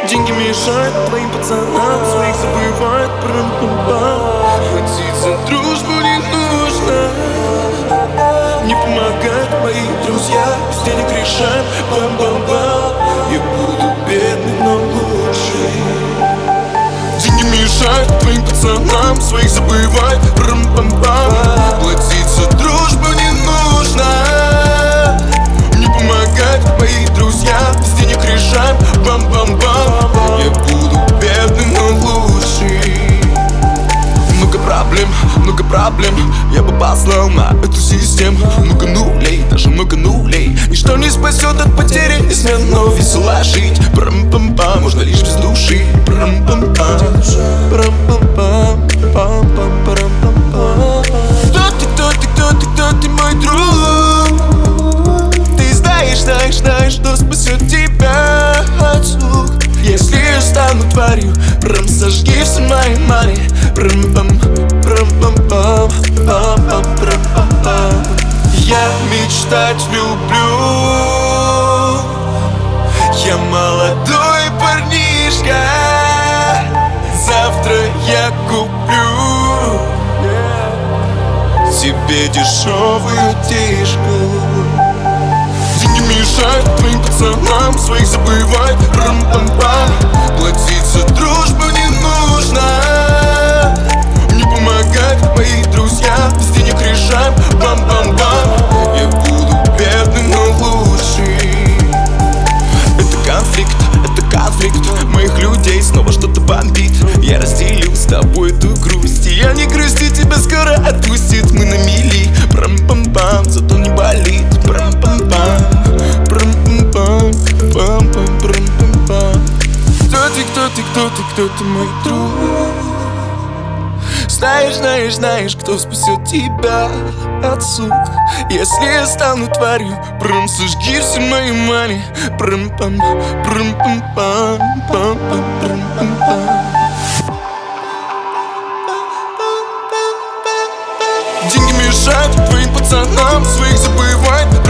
Деньги мешают твоим пацанам, своих забывают, прам-пам-пам. Платить за дружбу не нужно, не помогают мои друзья, без денег решаем, бам-бам-бам. Я буду бедный, но лучший. Деньги мешают твоим пацанам, своих забывать, прам-пам-пам. Платить за дружбу не нужно, не помогают мои друзья, без денег решаем, бам-бам-бам. Я буду бедный, но лучший. Много проблем, я бы послал на эту систему. Много нулей, даже много нулей. Ничто не спасет от потери измен, но весело жить. Прам-пам-пам, можно лишь без души. Прам-пам-пам, прам-пам-пам, пам-пам-пам-пам-пам. Кто ты, мой друг? Ты знаешь, что спасет тебя от слух. Если я стану тварью, прям сожги все мои мани. Прам-пам, прам-пам-пам, пам-пам-пам-пам. Я мечтать люблю, я молодой парнишка. Завтра я куплю тебе дешевую тишку. Деньги мешают твоим пацанам, своих забывай, прам-пам-пам. Платить за дружбу не нужно, не помогают мои друзья, без денег решаем, бам-бам-бам. Я буду бедный, но лучший. Это конфликт моих людей, снова что-то бомбит. Я разделю с тобой эту грусть, и я не грусти, тебя скоро отпустит. Мы на мели, прам-пам-пам, зато не болит. Прам-пам-пам, прам-пам-пам, пам-пам-прам-пам-пам. Кто ты, мой друг? Знаешь, кто спасет тебя от сук. Если я стану тварью, прям сожги все мои мани. Прам-пам, прам-пам-пам, пам-пам-прам-пам-пам. Деньги мешают твоим пацанам, своих забывать.